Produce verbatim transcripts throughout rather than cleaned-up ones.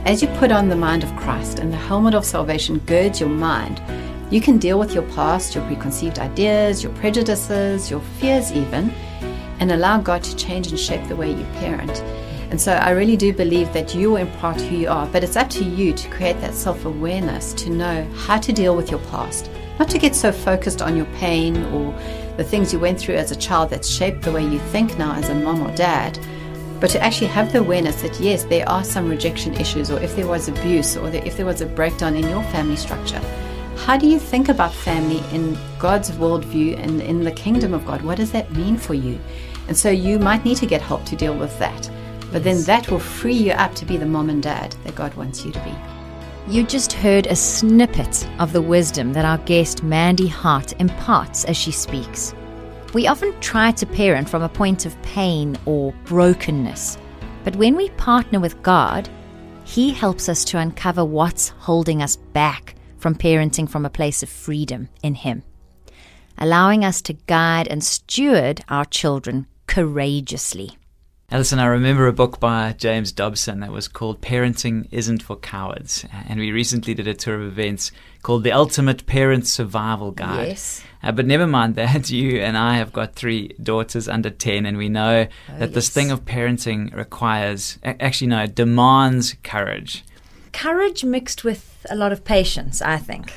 as you put on the mind of Christ and the helmet of salvation girds your mind, you can deal with your past, your preconceived ideas, your prejudices, your fears even, and allow God to change and shape the way you parent. And so I really do believe that you will impart who you are, but it's up to you to create that self-awareness, to know how to deal with your past, not to get so focused on your pain or the things you went through as a child that shaped the way you think now as a mom or dad, but to actually have the awareness that yes, there are some rejection issues, or if there was abuse, or if there was a breakdown in your family structure. How do you think about family in God's worldview and in the kingdom of God? What does that mean for you? And so you might need to get help to deal with that. But then that will free you up to be the mom and dad that God wants you to be. You just heard a snippet of the wisdom that our guest Mandy Hart imparts as she speaks. We often try to parent from a point of pain or brokenness. But when we partner with God, He helps us to uncover what's holding us back from parenting from a place of freedom in Him, allowing us to guide and steward our children courageously. Alison, I remember a book by James Dobson that was called Parenting Isn't for Cowards. And we recently did a tour of events called The Ultimate Parent Survival Guide. Yes. Uh, but never mind that, you and I have got three daughters under ten, and we know Oh, that this yes. thing of parenting requires, actually no, it demands courage. Courage mixed with a lot of patience, I think.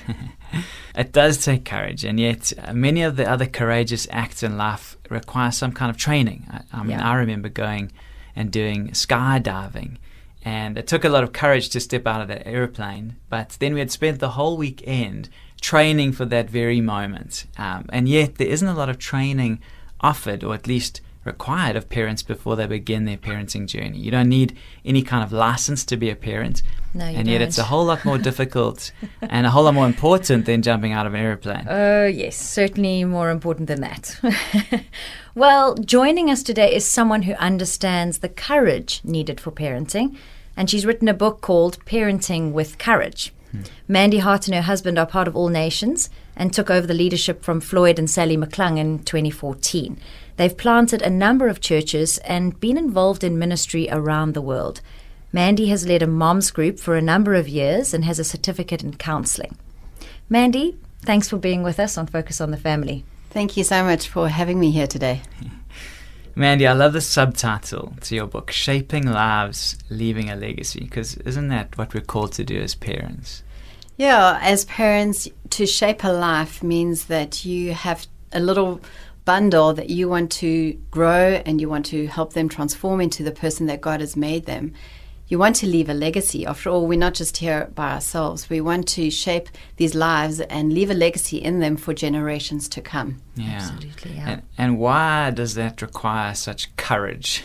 It does take courage, and yet uh, many of the other courageous acts in life require some kind of training. I, I mean, Yeah. I remember going and doing skydiving, and it took a lot of courage to step out of that airplane, but then we had spent the whole weekend training for that very moment. Um, and yet there isn't a lot of training offered, or at least required, of parents before they begin their parenting journey. You don't need any kind of license to be a parent. No, you and yet don't. it's a whole lot more difficult and a whole lot more important than jumping out of an airplane. Oh, yes, certainly more important than that. Well, joining us today is someone who understands the courage needed for parenting, and she's written a book called Parenting with Courage. Hmm. Mandy Hart and her husband are part of All Nations and took over the leadership from Floyd and Sally McClung in twenty fourteen. They've planted a number of churches and been involved in ministry around the world. Mandy has led a moms group for a number of years and has a certificate in counseling. Mandy, thanks for being with us on Focus on the Family. Thank you so much for having me here today. Mandy, I love the subtitle to your book, Shaping Lives, Leaving a Legacy, because isn't that what we're called to do as parents? Yeah, as parents, to shape a life means that you have a little bundle that you want to grow and you want to help them transform into the person that God has made them. You want to leave a legacy. After all, we're not just here by ourselves. We want to shape these lives and leave a legacy in them for generations to come. Yeah. Absolutely, yeah. And, and why does that require such courage?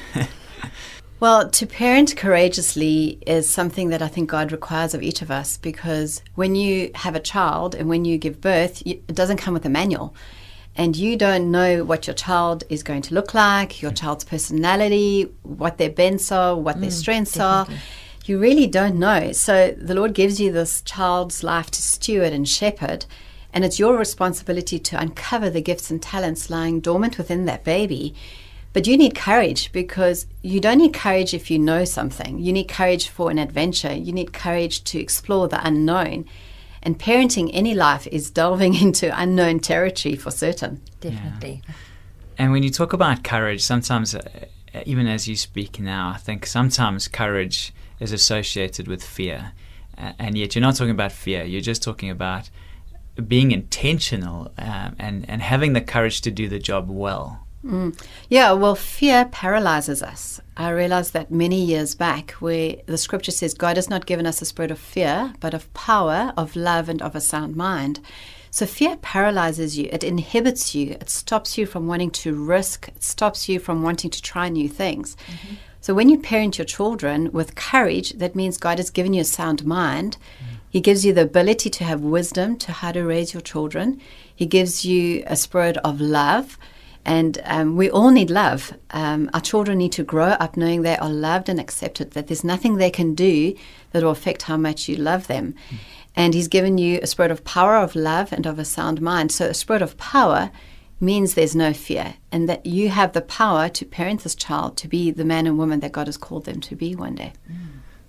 Well, to parent courageously is something that I think God requires of each of us, because when you have a child and when you give birth, you, it doesn't come with a manual. And you don't know what your child is going to look like, your child's personality, what their bents are, what their Mm, strengths definitely. are. You really don't know. So the Lord gives you this child's life to steward and shepherd, and it's your responsibility to uncover the gifts and talents lying dormant within that baby. But you need courage, because you don't need courage if you know something. You need courage for an adventure. You need courage to explore the unknown. And parenting any life is delving into unknown territory for certain. Definitely. And when you talk about courage, sometimes, uh, even as you speak now, I think sometimes courage is associated with fear. Uh, and yet you're not talking about fear. You're just talking about being intentional um, and, and having the courage to do the job well. Mm. Yeah, well, fear paralyzes us. I realized that many years back, where the scripture says God has not given us a spirit of fear, but of power, of love, and of a sound mind. So fear paralyzes you. It inhibits you. It stops you from wanting to risk. It stops you from wanting to try new things. Mm-hmm. So when you parent your children with courage, that means God has given you a sound mind. Mm. He gives you the ability to have wisdom to how to raise your children. He gives you a spirit of love. And um, we all need love. Um, our children need to grow up knowing they are loved and accepted, that there's nothing they can do that will affect how much you love them. Mm. And He's given you a spirit of power, of love, and of a sound mind. So a spirit of power means there's no fear, and that you have the power to parent this child to be the man and woman that God has called them to be one day. Mm.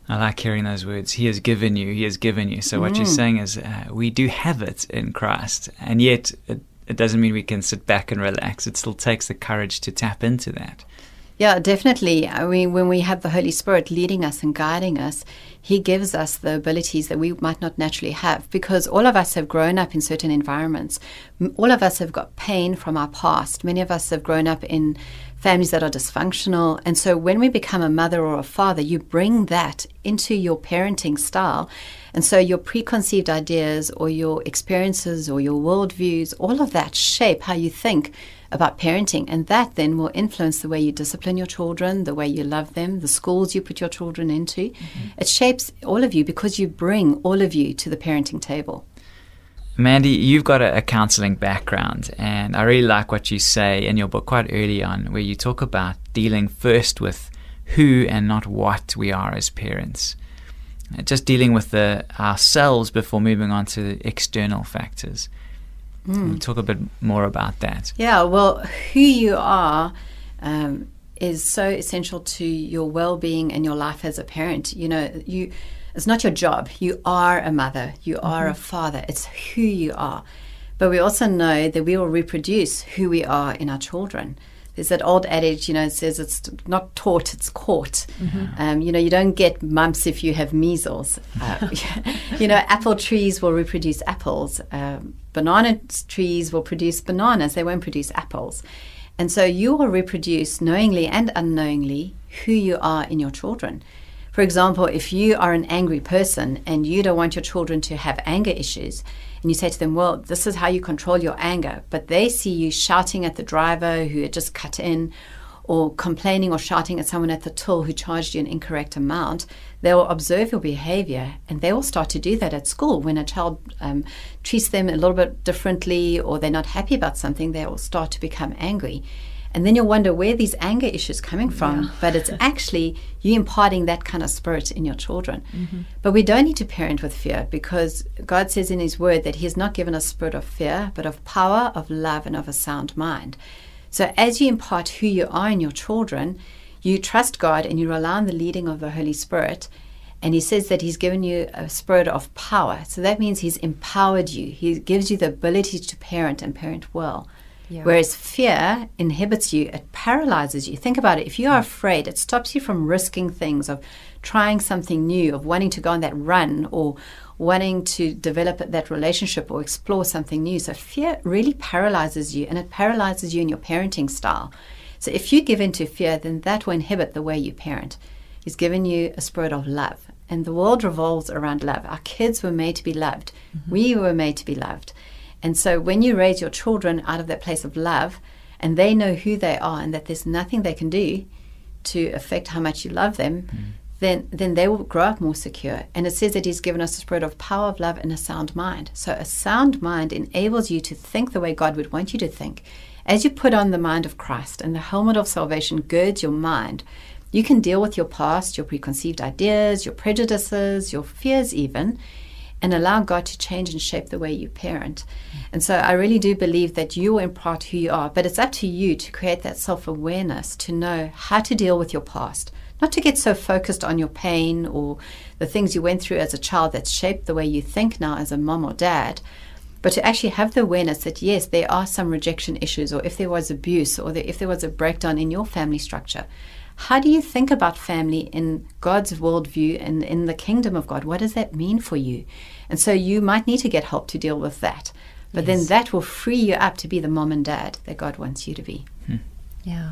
I like hearing those words. He has given you, he has given you. So what mm. you're saying is uh, we do have it in Christ, and yet it, it doesn't mean we can sit back and relax. It still takes the courage to tap into that. Yeah, definitely. I mean, when we have the Holy Spirit leading us and guiding us, He gives us the abilities that we might not naturally have, because all of us have grown up in certain environments. All of us have got pain from our past. Many of us have grown up in families that are dysfunctional. And so when we become a mother or a father, you bring that into your parenting style. And so your preconceived ideas or your experiences or your worldviews, all of that shape how you think about parenting. And that then will influence the way you discipline your children, the way you love them, the schools you put your children into. Mm-hmm. It shapes all of you because you bring all of you to the parenting table. Mandy, you've got a, a counseling background, and I really like what you say in your book quite early on, where you talk about dealing first with who and not what we are as parents. Just dealing with the ourselves before moving on to the external factors. Mm. We'll talk a bit more about that. Yeah, well, who you are um, is so essential to your well-being and your life as a parent. You know, you it's not your job. You are a mother. You are mm-hmm. a father. It's who you are. But we also know that we will reproduce who we are in our children. There's that old adage, you know, it says it's not taught, it's caught. Mm-hmm. Um, you know, you don't get mumps if you have measles. Uh, you know, apple trees will reproduce apples. Um, banana trees will produce bananas. They won't produce apples. And so you will reproduce knowingly and unknowingly who you are in your children. For example, if you are an angry person and you don't want your children to have anger issues, and you say to them, well, this is how you control your anger, but they see you shouting at the driver who had just cut in, or complaining or shouting at someone at the till who charged you an incorrect amount, they will observe your behavior, and they will start to do that at school. When a child um, treats them a little bit differently, or they're not happy about something, they will start to become angry. And then you'll wonder where these anger issues coming from, yeah. but it's actually you imparting that kind of spirit in your children. Mm-hmm. But we don't need to parent with fear, because God says in His Word that He has not given us a spirit of fear, but of power, of love, and of a sound mind. So as you impart who you are in your children, you trust God and you rely on the leading of the Holy Spirit. And He says that He's given you a spirit of power. So that means He's empowered you. He gives you the ability to parent and parent well. Yeah. Whereas fear inhibits you, it paralyzes you. Think about it. If you are afraid, it stops you from risking things, of trying something new, of wanting to go on that run, or wanting to develop that relationship or explore something new. So fear really paralyzes you, and it paralyzes you in your parenting style. So if you give in to fear, then that will inhibit the way you parent. He's given you a spirit of love, and the world revolves around love. Our kids were made to be loved. Mm-hmm. We were made to be loved. And so when you raise your children out of that place of love, and they know who they are and that there's nothing they can do to affect how much you love them, mm. then then they will grow up more secure. And it says that He's given us a spirit of power, of love, and a sound mind. So a sound mind enables you to think the way God would want you to think. As you put on the mind of Christ and the helmet of salvation girds your mind, you can deal with your past, your preconceived ideas, your prejudices, your fears even, and allow God to change and shape the way you parent. And so I really do believe that you will impart who you are, but it's up to you to create that self-awareness, to know how to deal with your past, not to get so focused on your pain or the things you went through as a child that shaped the way you think now as a mom or dad, but to actually have the awareness that, yes, there are some rejection issues, or if there was abuse, or if there was a breakdown in your family structure. How do you think about family in God's worldview and in the kingdom of God? What does that mean for you? And so you might need to get help to deal with that. But yes. then that will free you up to be the mom and dad that God wants you to be. Hmm. Yeah.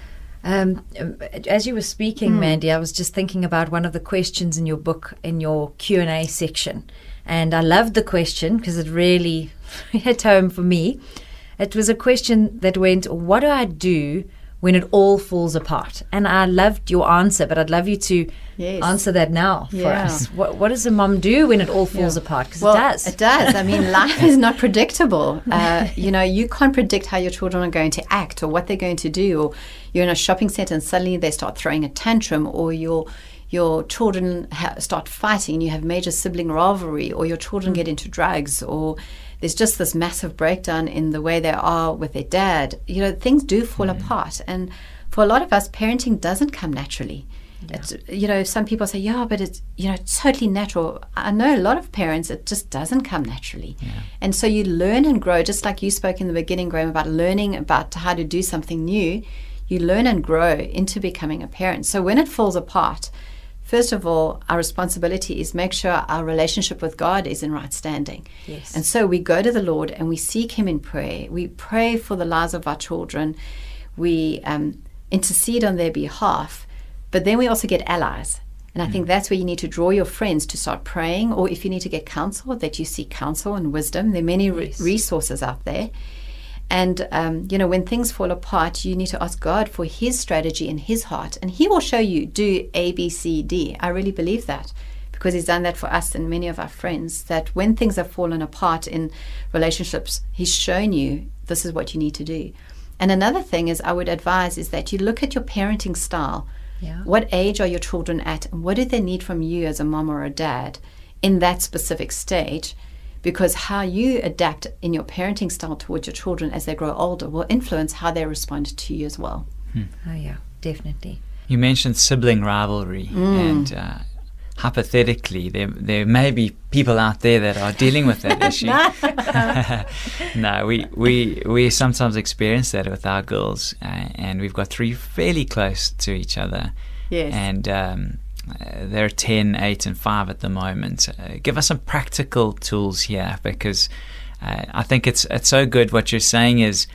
Um, as you were speaking, mm. Mandy, I was just thinking about one of the questions in your book, in your Q and A section. And I loved the question because it really hit home for me. It was a question that went, what do I do when it all falls apart? And I loved your answer, but I'd love you to yes. answer that now for yeah. us. What, what does a mom do when it all falls yeah. apart? Because well, it does. It does. I mean, life is not predictable. Uh, you know, you can't predict how your children are going to act or what they're going to do. Or you're in a shopping center and suddenly they start throwing a tantrum, or your your children ha- start fighting and you have major sibling rivalry, or your children mm. get into drugs, or there's just this massive breakdown in the way they are with their dad. You know, things do fall mm. apart. And for a lot of us, parenting doesn't come naturally. Yeah. It's, you know, some people say, yeah, but it's, you know, totally natural. I know a lot of parents, it just doesn't come naturally. Yeah. And so you learn and grow, just like you spoke in the beginning, Graham, about learning about how to do something new. You learn and grow into becoming a parent. So when it falls apart, first of all, our responsibility is make sure our relationship with God is in right standing. Yes. And so we go to the Lord and we seek Him in prayer. We pray for the lives of our children. We um, intercede on their behalf. But then we also get allies. And I think that's where you need to draw your friends to start praying, or if you need to get counsel, that you seek counsel and wisdom. There are many re- Yes. resources out there. And, um, you know, when things fall apart, you need to ask God for His strategy and His heart. And He will show you, do A, B, C, D. I really believe that, because He's done that for us and many of our friends, that when things have fallen apart in relationships, He's shown you this is what you need to do. And another thing is I would advise is that you look at your parenting style. Yeah. What age are your children at, and what do they need from you as a mom or a dad in that specific stage? Because how you adapt in your parenting style towards your children as they grow older will influence how they respond to you as well. Oh, yeah, definitely. You mentioned sibling rivalry, and uh, hypothetically, there there may be people out there that are dealing with that issue. No, we, we we sometimes experience that with our girls, uh, and we've got three fairly close to each other. Yes. And um, uh, they're ten, eight, and five at the moment. Uh, give us some practical tools here, because uh, I think it's it's so good. What you're saying is,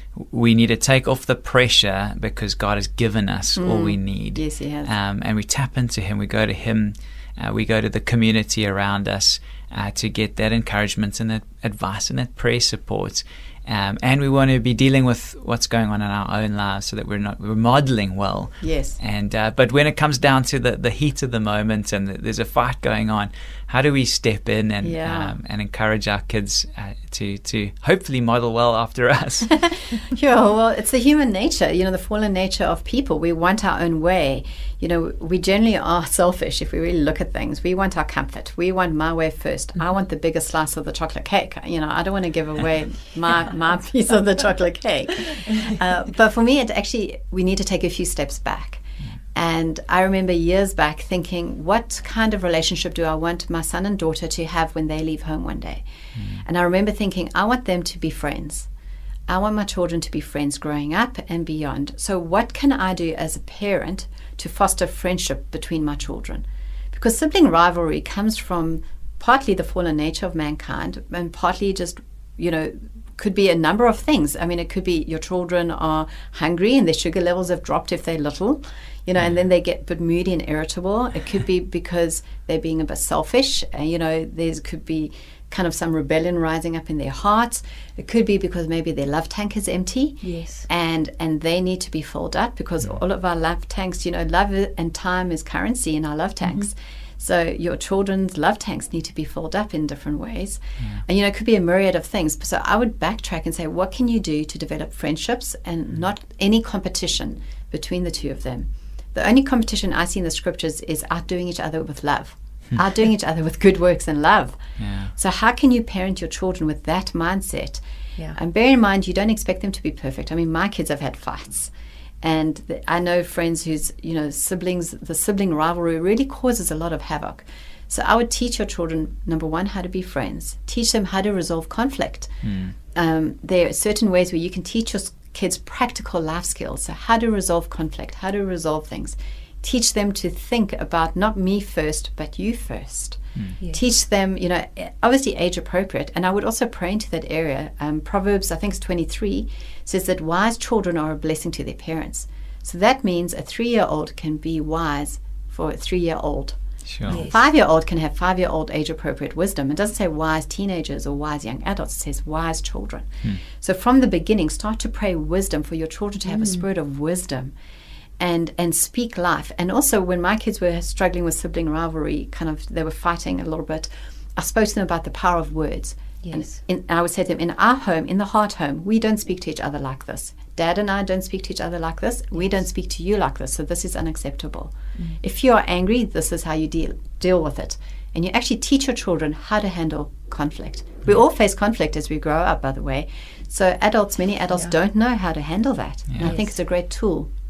we need to take off the pressure because God has given us mm. all we need. Yes, He has. Um, and we tap into Him. We go to Him. Uh, we go to the community around us uh, to get that encouragement and that advice and that prayer support. Um, and we want to be dealing with what's going on in our own lives so that we're not we're modeling well. Yes. And uh, but when it comes down to the, the heat of the moment and the, there's a fight going on, how do we step in and Yeah. um, and encourage our kids uh, to to hopefully model well after us? Yeah, well, it's the human nature, you know, the fallen nature of people. We want our own way. You know, we generally are selfish if we really look at things. We want our comfort. We want my way first. Mm-hmm. I want the biggest slice of the chocolate cake. You know, I don't want to give away my, my piece of the chocolate cake. Uh, but for me, it actually, we need to take a few steps back. And I remember years back thinking, what kind of relationship do I want my son and daughter to have when they leave home one day? Mm. And I remember thinking, I want them to be friends. I want my children to be friends growing up and beyond. So what can I do as a parent to foster friendship between my children? Because sibling rivalry comes from partly the fallen nature of mankind and partly just, you know, could be a number of things. I mean, it could be your children are hungry and their sugar levels have dropped if they're little, you know, and then they get a bit moody and irritable. It could be because they're being a bit selfish. Uh, you know, there could be kind of some rebellion rising up in their hearts. It could be because maybe their love tank is empty. Yes. And and they need to be filled up, because mm. all of our love tanks, you know, love and time is currency in our love tanks. Mm-hmm. So your children's love tanks need to be filled up in different ways. Yeah. And, you know, it could be a myriad of things. So I would backtrack and say, what can you do to develop friendships and mm. not any competition between the two of them? The only competition I see in the scriptures is outdoing each other with love, outdoing each other with good works and love. Yeah. So how can you parent your children with that mindset? Yeah. And bear in mind, you don't expect them to be perfect. I mean, my kids have had fights. And the, I know friends whose, you know, siblings, the sibling rivalry really causes a lot of havoc. So I would teach your children, number one, how to be friends. Teach them how to resolve conflict. Mm. Um, there are certain ways where you can teach your kids practical life skills. So how to resolve conflict, how to resolve things. Teach them to think about not me first, but you first. Mm. Yes. Teach them, you know, obviously age appropriate. And I would also pray into that area. Um, Proverbs, I think it's twenty-three, says that wise children are a blessing to their parents. So that means a three-year-old can be wise for a three-year-old. Sure. Yes. A five-year-old can have five-year-old age-appropriate wisdom. It doesn't say wise teenagers or wise young adults. It says wise children. Hmm. So from the beginning, start to pray wisdom for your children to have mm. a spirit of wisdom and and speak life. And also, when my kids were struggling with sibling rivalry, kind of, they were fighting a little bit, I spoke to them about the power of words. Yes. And, and I would say to them, in our home, in the heart home, we don't speak to each other like this. Dad and I don't speak to each other like this. Yes. We don't speak to you like this. So this is unacceptable. Mm. If you are angry, this is how you deal deal with it. And you actually teach your children how to handle conflict. Mm. We all face conflict as we grow up, by the way. So adults, many adults yeah. don't know how to handle that. Yes. And I think it's a great tool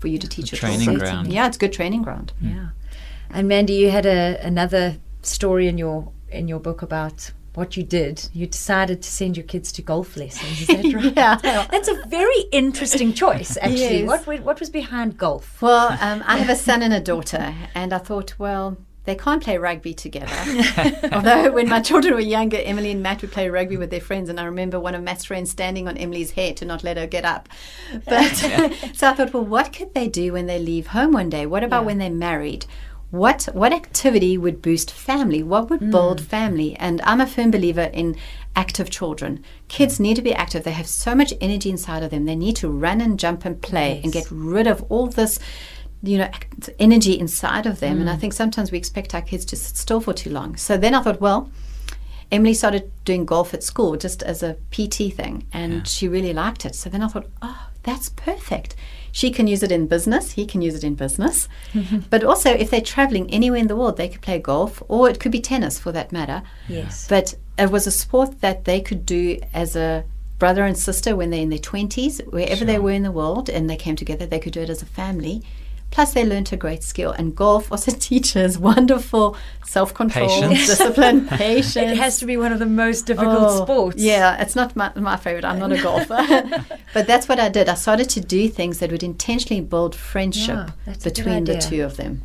for you to teach your training children. ground. Yeah, it's good training ground. Yeah. And Mandy, you had a, another story in your in your book about what you did. You decided to send your kids to golf lessons. Is that right? Yeah. That's a very interesting choice, actually. Yes. What wa- what was behind golf? Well, um, I have a son and a daughter, and I thought, well, they can't play rugby together. Although when my children were younger, Emily and Matt would play rugby with their friends, and I remember one of Matt's friends standing on Emily's hair to not let her get up. But so I thought, well, what could they do when they leave home one day? What about Yeah. when they're married? What what activity would boost family? What would build family? And I'm a firm believer in active children. Kids need to be active. They have so much energy inside of them. They need to run and jump and play Yes. and get rid of all this, you know, act- energy inside of them. And I think sometimes we expect our kids to sit still for too long. So then I thought, well, Emily started doing golf at school just as a P T thing, and Yeah. she really liked it. So then I thought, oh, that's perfect. She can use it in business. He can use it in business. But also, if they're traveling anywhere in the world, they could play golf, or it could be tennis for that matter. Yes. But it was a sport that they could do as a brother and sister when they're in their twenties, wherever they Sure. were in the world, and they came together, they could do it as a family. Plus, they learned a great skill. And golf also teaches wonderful self-control, Patience. discipline, patience. It has to be one of the most difficult Oh, sports. Yeah, it's not my, my favorite. I'm not a golfer. But that's what I did. I started to do things that would intentionally build friendship Yeah, that's a good between the idea. two of them.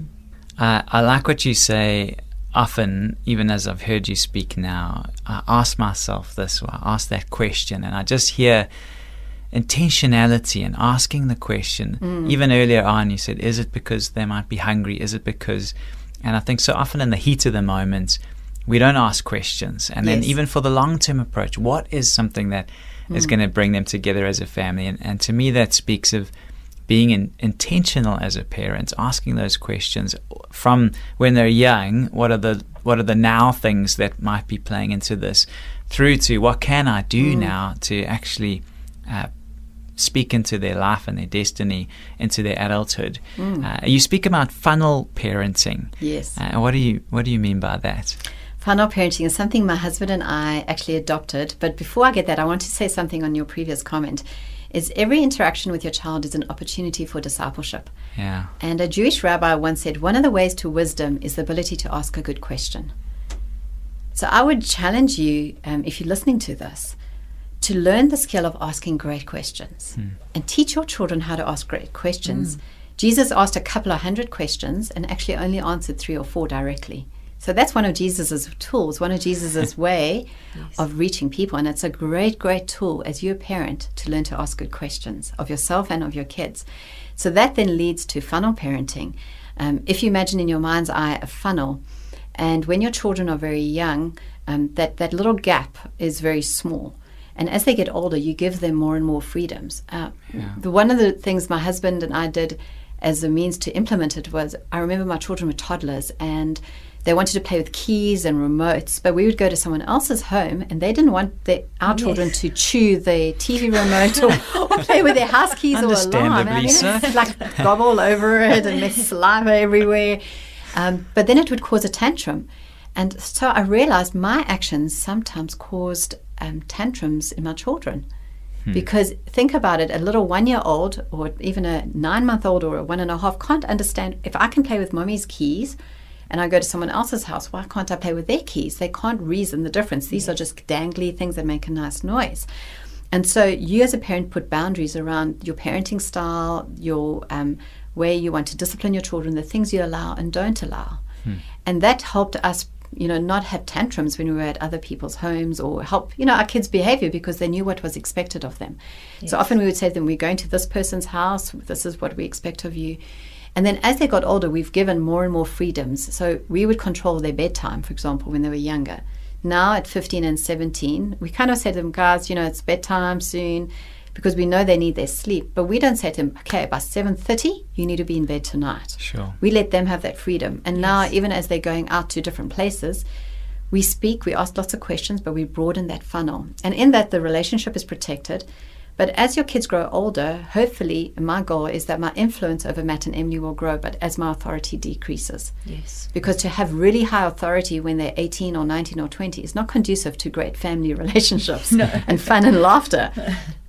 Uh, I like what you say often, even as I've heard you speak now. I ask myself this, or I ask that question, and I just hear intentionality and asking the question. Even earlier on, you said, is it because they might be hungry? Is it because... And I think so often in the heat of the moment, we don't ask questions. And then Yes. even for the long-term approach, what is something that is going to bring them together as a family? And, and to me, that speaks of being in, intentional as a parent, asking those questions from when they're young. What are the what are the now things that might be playing into this, through to what can I do now to actually uh, speak into their life and their destiny, into their adulthood. Uh, you speak about funnel parenting. Yes. Uh, what do you what do you mean by that? Funnel parenting is something my husband and I actually adopted. But before I get that, I want to say something on your previous comment. Is every interaction with your child is an opportunity for discipleship. Yeah. And a Jewish rabbi once said, one of the ways to wisdom is the ability to ask a good question. So I would challenge you, um, if you're listening to this, to learn the skill of asking great questions and teach your children how to ask great questions. Jesus asked a couple of hundred questions and actually only answered three or four directly. So that's one of Jesus's tools, one of Jesus's way of reaching people. And it's a great, great tool as you're a parent to learn to ask good questions of yourself and of your kids. So that then leads to funnel parenting. Um, if you imagine in your mind's eye a funnel, and when your children are very young, um, that, that little gap is very small. And as they get older, you give them more and more freedoms. Uh, Yeah. the, one of the things my husband and I did as a means to implement it was, I remember my children were toddlers and they wanted to play with keys and remotes, but we would go to someone else's home and they didn't want the, our children to chew the T V remote or, or play with their house keys or alarm. And I mean, Understandably it's like gobble all over it and there's saliva everywhere. Um, but then it would cause a tantrum. And so I realized my actions sometimes caused um, tantrums in my children. Because think about it, a little one-year-old or even a nine-month-old or a one and a half can't understand, if I can play with mommy's keys and I go to someone else's house, why can't I play with their keys? They can't reason the difference. These are just dangly things that make a nice noise. And so you as a parent put boundaries around your parenting style, your um, way you want to discipline your children, the things you allow and don't allow. And that helped us, you know, not have tantrums when we were at other people's homes, or help, you know, our kids' behavior because they knew what was expected of them. So often we would say to them, we're going to this person's house, this is what we expect of you. And then as they got older, we've given more and more freedoms. So we would control their bedtime, for example, when they were younger. Now at fifteen and seventeen, we kind of say to them, guys, you know, it's bedtime soon, because we know they need their sleep. But we don't say to them, okay, by seven thirty, you need to be in bed tonight. Sure. We let them have that freedom. And now, even as they're going out to different places, we speak, we ask lots of questions, but we broaden that funnel. And in that, the relationship is protected. But as your kids grow older, hopefully, my goal is that my influence over Matt and Emily will grow, but as my authority decreases. Yes. Because to have really high authority when they're eighteen or nineteen or twenty is not conducive to great family relationships and fun and laughter.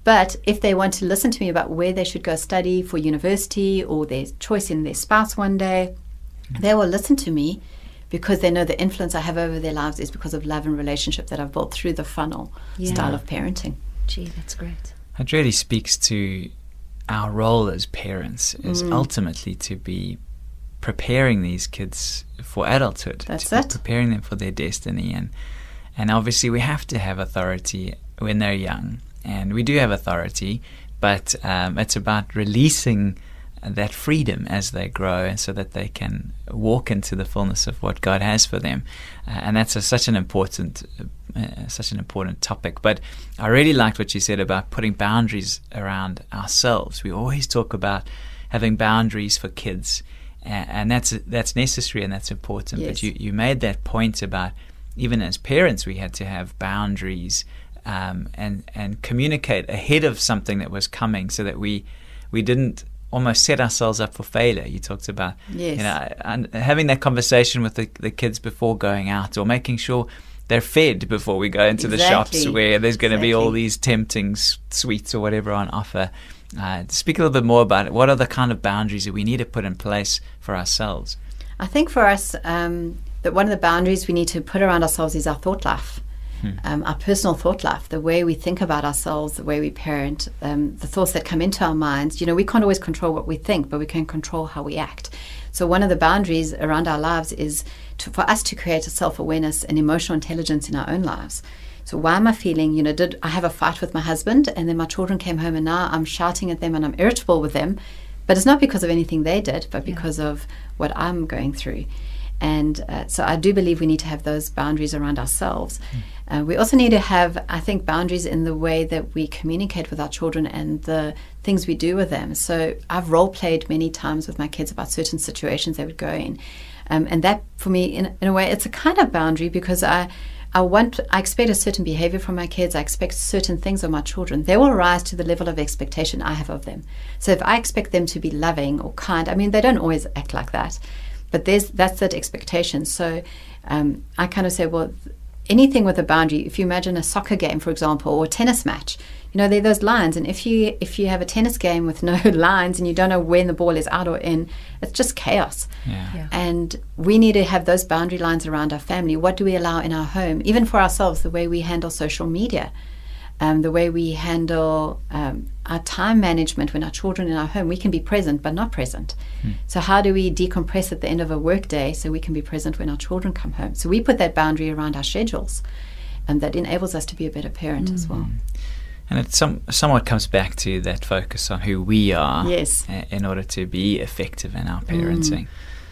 But if they want to listen to me about where they should go study for university or their choice in their spouse one day, they will listen to me because they know the influence I have over their lives is because of love and relationship that I've built through the funnel Yeah. style of parenting. Gee, that's great. It really speaks to our role as parents is Mm. ultimately to be preparing these kids for adulthood. That's to be it. preparing them for their destiny. And, and obviously we have to have authority when they're young. And we do have authority, but um, it's about releasing that freedom as they grow, and so that they can walk into the fullness of what God has for them. Uh, and that's a, such an important, uh, such an important topic. But I really liked what you said about putting boundaries around ourselves. We always talk about having boundaries for kids, and, and that's that's necessary and that's important. Yes. But you, you made that point about even as parents, we had to have boundaries. Um, and and communicate ahead of something that was coming, so that we we didn't almost set ourselves up for failure. You talked about Yes. you know and having that conversation with the, the kids before going out, or making sure they're fed before we go into the shops Exactly. where there's going to be all Exactly. these tempting s- sweets or whatever on offer. Uh, speak a little bit more about it. What are the kind of boundaries that we need to put in place for ourselves? I think for us, um, that one of the boundaries we need to put around ourselves is our thought life. Um, our personal thought life, the way we think about ourselves, the way we parent, um, the thoughts that come into our minds. You know, we can't always control what we think, but we can control how we act. So one of the boundaries around our lives is to, for us to create a self-awareness and emotional intelligence in our own lives. So why am I feeling, you know, did I have a fight with my husband and then my children came home and now I'm shouting at them and I'm irritable with them, but it's not because of anything they did, but because of what I'm going through. And uh, so I do believe we need to have those boundaries around ourselves. Mm. Uh, we also need to have, I think, boundaries in the way that we communicate with our children and the things we do with them. So I've role played many times with my kids about certain situations they would go in. Um, and that, for me, in, in a way, it's a kind of boundary because I, I want, I expect a certain behavior from my kids. I expect certain things of my children. They will rise to the level of expectation I have of them. So if I expect them to be loving or kind, I mean, they don't always act like that. But there's that's that expectation. So um, I kind of say, well, anything with a boundary, if you imagine a soccer game, for example, or a tennis match, you know, there are those lines. And if you if you have a tennis game with no lines and you don't know when the ball is out or in, it's just chaos. Yeah. Yeah. And we need to have those boundary lines around our family. What do we allow in our home? Even for ourselves, the way we handle social media. Um, the way we handle um, our time management when our children in our home, we can be present but not present. Mm. So how do we decompress at the end of a work day so we can be present when our children come home? So we put that boundary around our schedules, and that enables us to be a better parent mm. as well. And it some, somewhat comes back to that focus on who we are yes. in order to be effective in our parenting. Mm.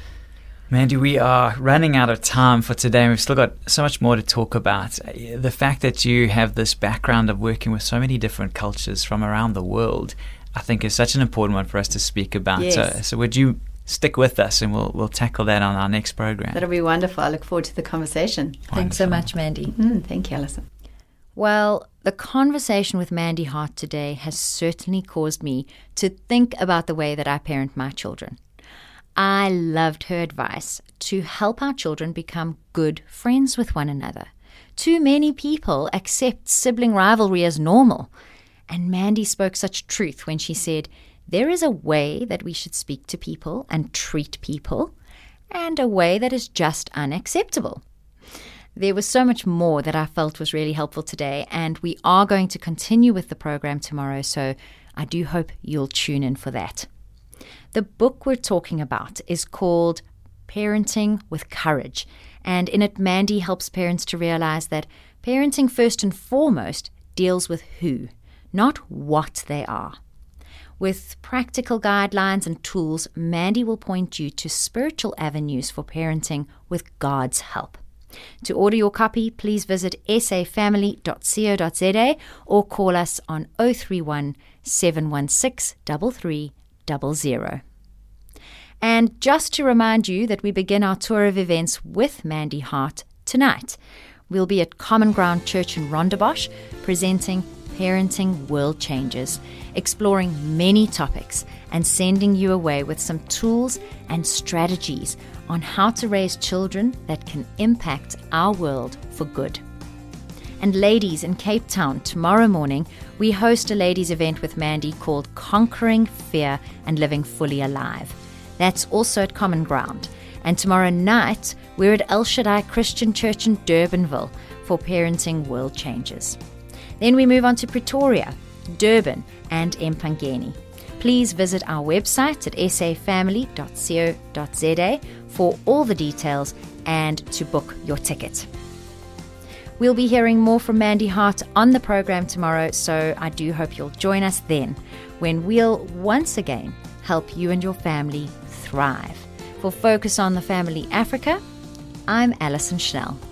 Mandy, we are running out of time for today. We've still got so much more to talk about. The fact that you have this background of working with so many different cultures from around the world, I think is such an important one for us to speak about. Yes. So, so would you stick with us and we'll we'll tackle that on our next program? That'll be wonderful. I look forward to the conversation. Wonderful. Thanks so much, Mandy. Mm, thank you, Alison. Well, the conversation with Mandy Hart today has certainly caused me to think about the way that I parent my children. I loved her advice to help our children become good friends with one another. Too many people accept sibling rivalry as normal. And Mandy spoke such truth when she said, there is a way that we should speak to people and treat people, and a way that is just unacceptable. There was so much more that I felt was really helpful today, and we are going to continue with the program tomorrow, so I do hope you'll tune in for that. The book we're talking about is called Parenting with Courage, and in it Mandy helps parents to realize that parenting first and foremost deals with who, not what they are. With practical guidelines and tools, Mandy will point you to spiritual avenues for parenting with God's help. To order your copy, please visit s a family dot co dot z a or call us on oh three one, seven one six, three three zero zero. And just to remind you that we begin our tour of events with Mandy Hart tonight. We'll be at Common Ground Church in Rondebosch presenting Parenting World Changers, exploring many topics and sending you away with some tools and strategies on how to raise children that can impact our world for good. And ladies, in Cape Town, tomorrow morning, we host a ladies' event with Mandy called Conquering Fear and Living Fully Alive. That's also at Common Ground. And tomorrow night, we're at El Shaddai Christian Church in Durbanville for Parenting World Changes. Then we move on to Pretoria, Durban, and Empangeni. Please visit our website at s a family dot co dot z a for all the details and to book your ticket. We'll be hearing more from Mandy Hart on the program tomorrow, so I do hope you'll join us then, when we'll once again help you and your family thrive. For Focus on the Family Africa, I'm Alison Schnell.